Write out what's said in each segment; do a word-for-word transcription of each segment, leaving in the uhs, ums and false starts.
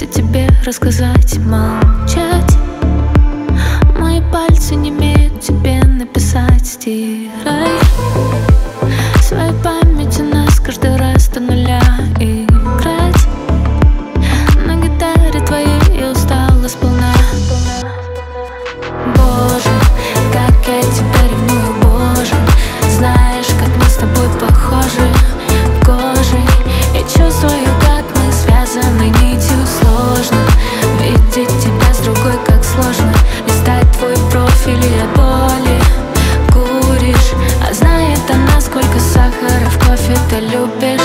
Все тебе рассказать, молчать. Мои пальцы не имеют тебе написать. Стирай свою память, у нас каждый раз до нуля играть. На гитаре твоей я устала сполна. Боже, как я тебя ревную, Боже. Знаешь, как мы с тобой похожи кожей. Я чувствую, как мы связаны нитью. Сложно видеть тебя с другой, как сложно листать твой профиль и от боли куришь. А знает она, сколько сахара в кофе ты любишь.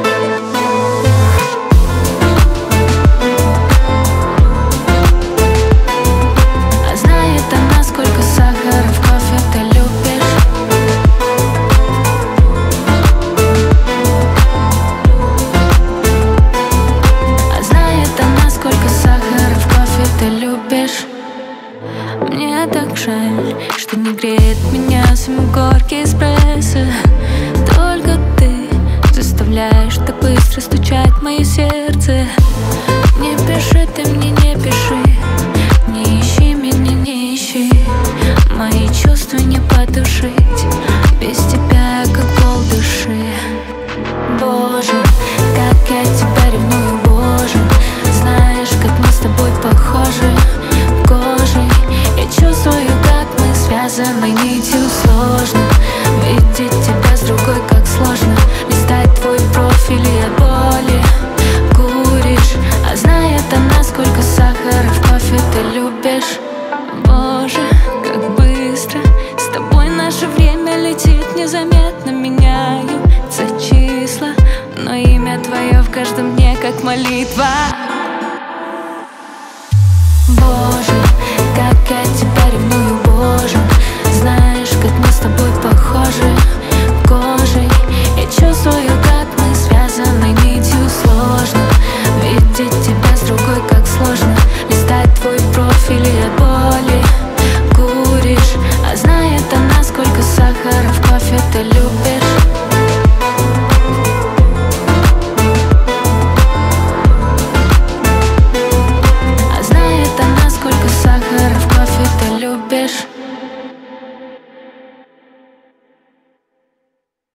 Мне так жаль, что не греет меня самый горький эспрессо. Только ты заставляешь так быстро стучать мое сердце. Не пиши ты мне, не пиши, не ищи меня, не ищи. Мои чувства не потушить, без тебя я как пол души. Боже, как я тебя ревную, Боже. Знаешь, как мы с тобой похожи кожей. Я чувствую, как мы связаны нитью. Сложно видеть тебя с другой, как сложно листать твой профиль и от боли куришь. А знает она, сколько сахара в кофе ты любишь. Боже, как быстро с тобой наше время летит незаметно. Меняются числа, но имя твое в каждом дне как молитва. Боже, как я тебя